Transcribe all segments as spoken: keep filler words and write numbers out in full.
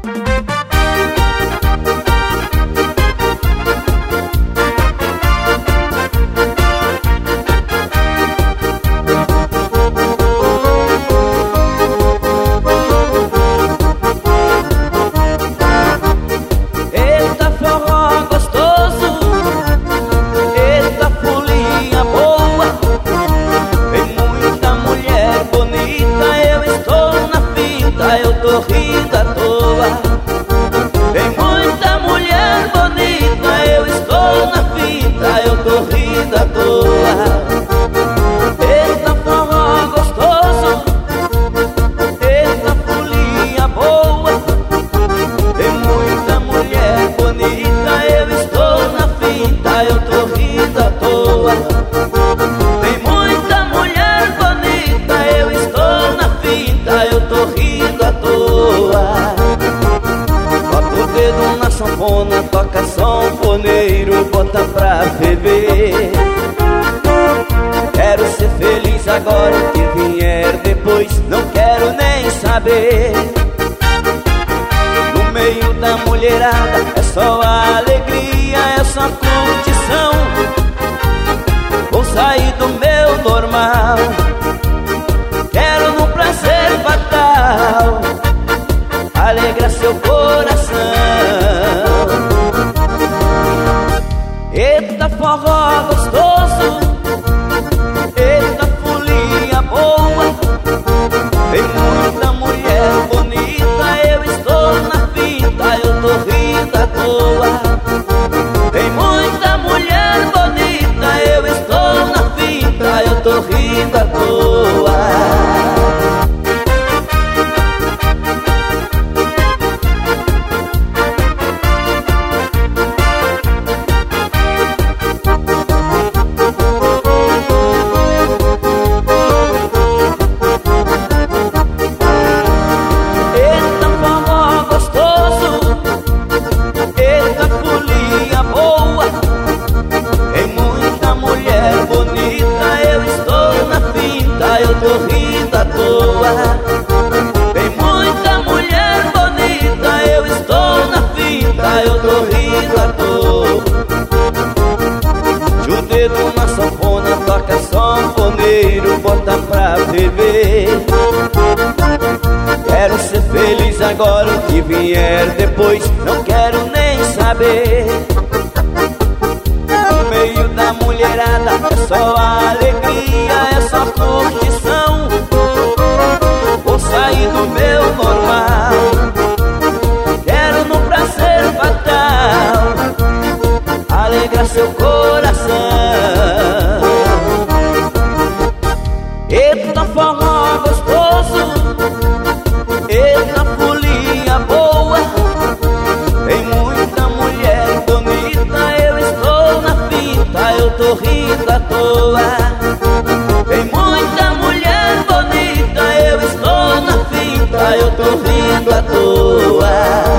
Rindo à toa. Tem muita mulher bonita, eu estou na fita, eu tô rindo à toa. Eita forró gostoso, eita folia boa. Tem muita mulher bonita, eu estou na fita, eu tô rindo à toa. Tem muita mulher bonita, eu estou na fita, eu tô rindo à toa. Bota o dedo na sanfona, toca sanfoneiro, bota pra ferver. Quero ser feliz agora, o que vier depois não quero nem saber. No meio da mulherada é só alegria, é só curtição. Vou sair do meu normal, quero num prazer fatal alegra seu coração. Eita forró gostoso, eita folia boa. Tem muita mulher bonita, eu estou na fita, eu tô rindo à toa. Tem muita mulher bonita, eu estou na fita, eu tô rindo à toa. Eu tô rindo à toa. Tem muita mulher bonita, eu estou na fita, eu tô rindo à toa. De um dedo na sanfona, toca sanfoneiro, bota pra ferver. Quero ser feliz agora, o que vier depois não quero nem saber. No meio da mulherada é só alegria, é só curtição. Vou sair do meu normal, quero no prazer fatal alegra seu coração. Eita forró gostoso, eita folia boa. Tem muita mulher bonita, eu estou na fita, eu tô rindo à toa. Tem muita mulher bonita, eu estou na fita, eu tô rindo à toa.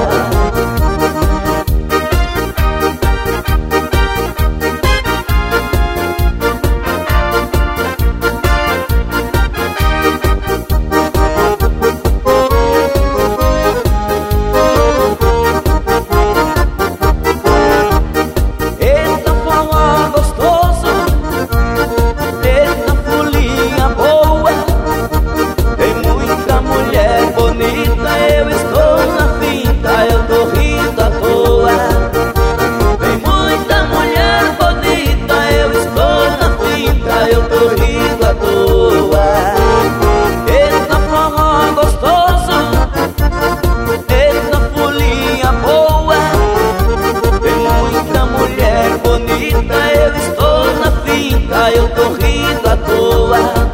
Eu estou na fita, eu tô rindo à toa. Tem muita mulher bonita, eu estou na fita, eu tô rindo à toa. Eita forró gostoso, eita folia boa. Tem muita mulher bonita, eu estou na fita, eu tô rindo à toa.